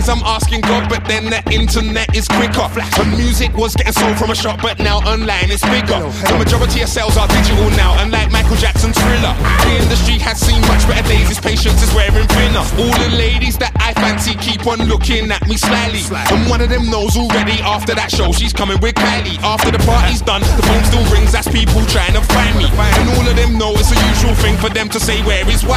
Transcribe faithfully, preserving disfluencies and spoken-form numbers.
I'm asking God, but then the internet is quicker. When music was getting sold from a shop, but now online it's bigger. The majority of sales are digital now, unlike Michael Jackson's Thriller. The industry has seen much better days, his patience is wearing thinner. All the ladies that I fancy keep on looking at me slyly, and one of them knows already after that show she's coming with Kylie. After the party's done, the phone still rings, that's people trying to find me. And all of them know it's a usual thing for them to say, where is Wiley?